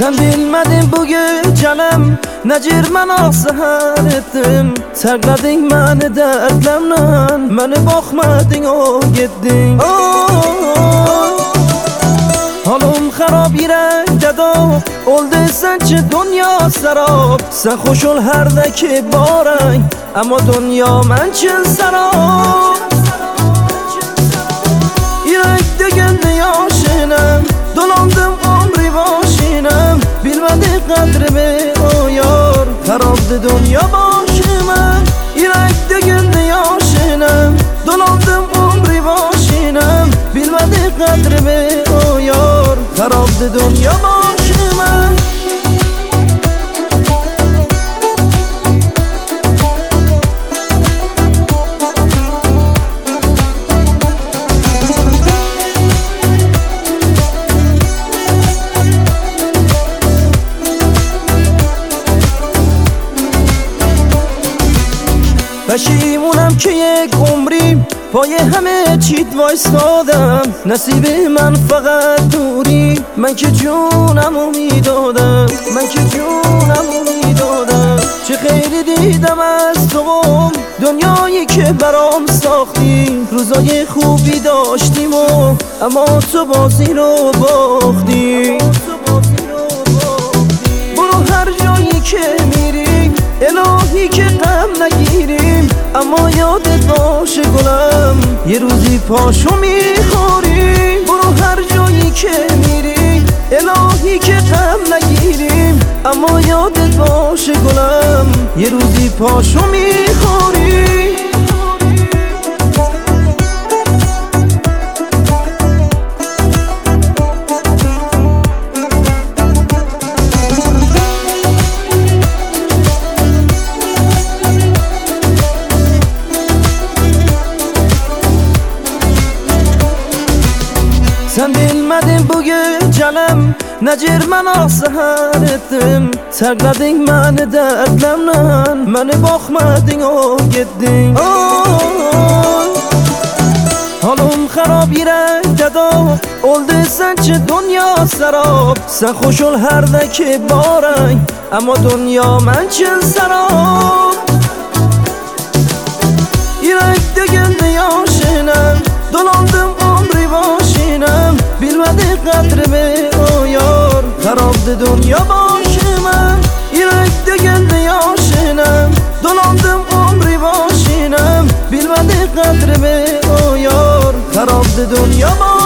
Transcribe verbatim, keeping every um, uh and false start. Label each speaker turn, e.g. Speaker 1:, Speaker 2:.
Speaker 1: Sen bilmedin bu gecelim Necir mena seher ettim Terledin beni dertlemle Beni bakmadın o gittin Halım xarab yürekde da Oldu sençi dünya serab Sen hoş ol herdeki bareng Ama dünya mençin serab Yürekde geldi yaşinem Dolandım umri başinem Bilmedi kadrimi o yar Karabdı dünya başıma Yürekte geldi yaşinem Dolandım umri başinem Bilmedi kadrimi o yar Karabdı dünya başıma پشیمونم که یک عمریم پای همه چیت وایستادم نصیب من فقط دوری من که جونمو میدادم من که جونمو میدادم چه خیلی دیدم از تو قوم دنیایی که برام ساختی روزای خوبی داشتیم و اما تو بازی رو باختی برو هر جایی که میری الهی که غم نگیریم اما یادت باشه گلم یه روزی پاشو میخوری برو هر جایی که میری الهی که غم نگیریم اما یادت باشه گلم یه روزی پاشو میخوری Sen bilmedin bu gecelim Necir mena seher ettim Terledin beni dertlemle Beni bakmadın o gittin Halım xarab yürekde da Oldu sençi dünya serab Sen hoş ol herdeki bareng Ama dünya mençin serab Yürekde geldi yaşinem Dolandım umri başinem Bilmedi kadrimi o yar Karabdı dünya başıma Yürekte geldi yaşinem Dolandım umri başinem Bilmedi kadrimi o yar Karabdı dünya başıma